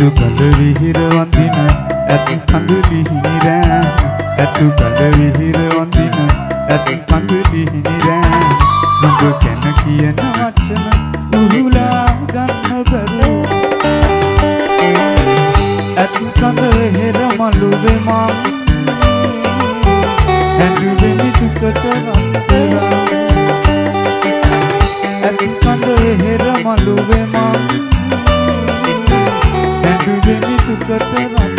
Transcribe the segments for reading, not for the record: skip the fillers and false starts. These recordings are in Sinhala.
ඇතු කඳ විහිර වඳින ඇතු කඳ ලිහිරෑ ඇතු කඳ විහිර වඳින ඇතු කඳ ලිහිරෑ නුඹ කැන කියන වචන උහුලා ගන්න බැරුව ඇතු කඳ විහිර මළුවේ මම ඇඬුවේ දුකට රත්තරන් ඇතු කඳ විහිර මළුවේ මම ඇඬුවේ දුකට රත්තරන්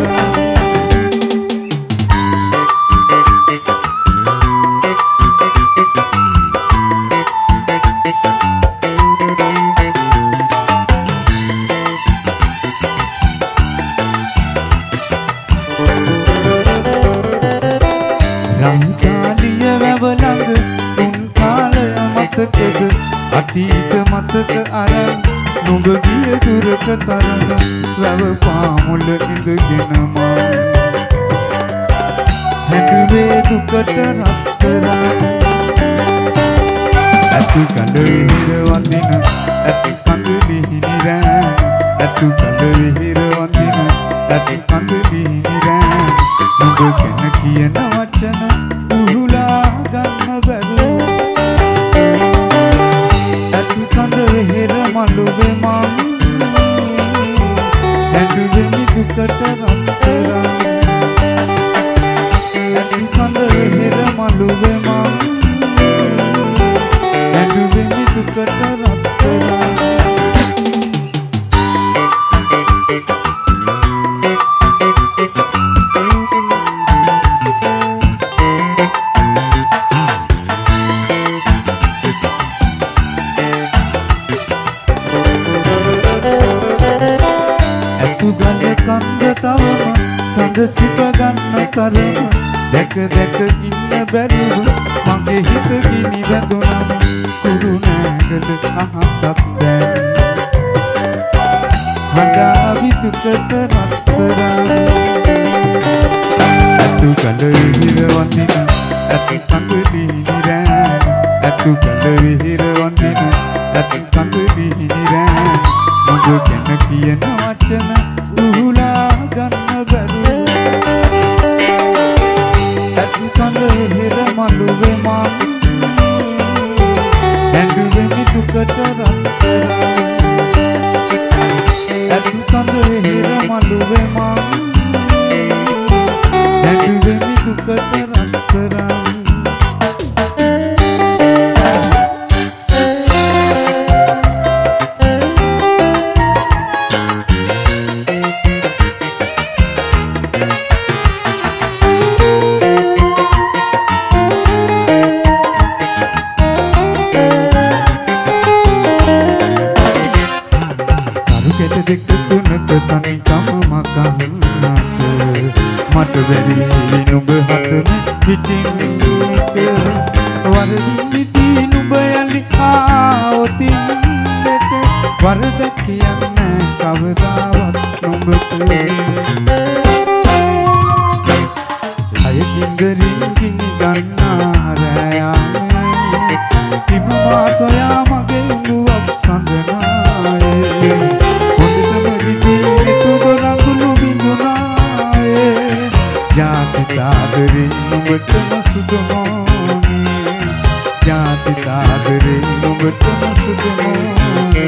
රංකාලිය වැව ළඟ තුන් කාලය මතකද අතීත මතක අරන් නුඹ ගිය දුරක තරණ වැව පාමුල ඉඳගෙන මම හැඬුවේ දුකට රත්තරන් ඇතු කඳ විහිර වඳින ඇතු කඳ ලිහිරෑ ඇතු කඳ විහිර වඳින ඇතු කඳ ලිහිරෑ නුඹ කැන කියන වචන උහුලා ගන්න බැරුව ඇතු කඳ විහිර මළුවේ මම ඇඬුවේ දුකට රත්තරන් ඇතු කඳ විහිර මළුවේ මම ඇඬුවේ දුකට රත්තරන් කන්ද තවම සඳ සිප ගන්න කරම දැක දැක ඉන්න බැරුව මගේ හිත ගිනි වැදුනම කුරු නෑගල අහසක් දැන් හඳාවි දුකට රත්තරන් ඇතු කඳ විහිර වඳින ඇතු කඳ ලිහිරෑ ඇතු කඳ විහිර වඳින ඇතු කඳ ලිහිරෑ නුඹ කැන කියන වචන උහුලා ගන්න බැරුව ඇතු කඳ විහිර මළුවේ මම ඇඬුවේ දුකට රත්තරන් ඇතු කඳ විහිර මළුවේ මම ඇඬුවේ දුකට රත්තරන් දෙක තුනක තනිකම මකන්නට මට බැරි නුඹ හතම පිටින් මිට වරදිති නුඹ යලි ආවොතින් දෙට වරද කියන්න කවදාවත් නුඹට අයකින් දරින් කිනි ගන්නා රෑයාමේ කිමවා සොයා මගේ උඹුවක් සඳනායේ जाति तादरे नुඹටම සුදුමෝනේ जाति तादरे නුඹටම සුදුමෝනේ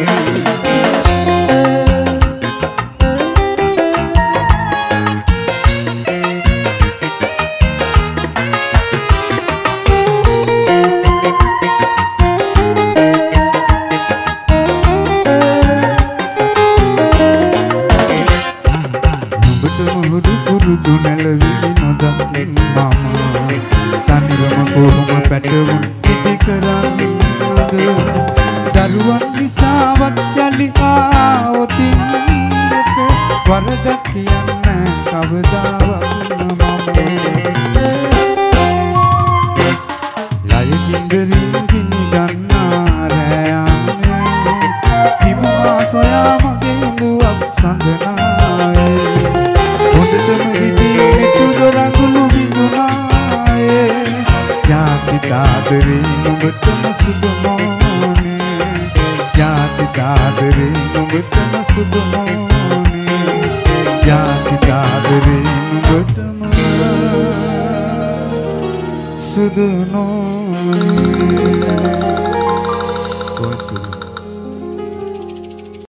නැලවිලි නොදකින් මම තනිවම කොහොම පැටවුන් ඉදි කරන්නද දරුවන් නිසාවත් යලි ආවොතින් වරද කියන්න කවදාවත් මම ලයකින් දරින් ගිනි ගන්නා රෑයාමේ හිමවා සොයා මගේ උඹුවක් සඳනායේ හොඳටම හිතේ තුදරකුළු විඳුනායේ जाति तादरे නුඹටම සුදුමෝනේ जाति तादरे නුඹටම සුදුමෝනේ ජාති කාදරේ නුඹටම සුදු නොවේ.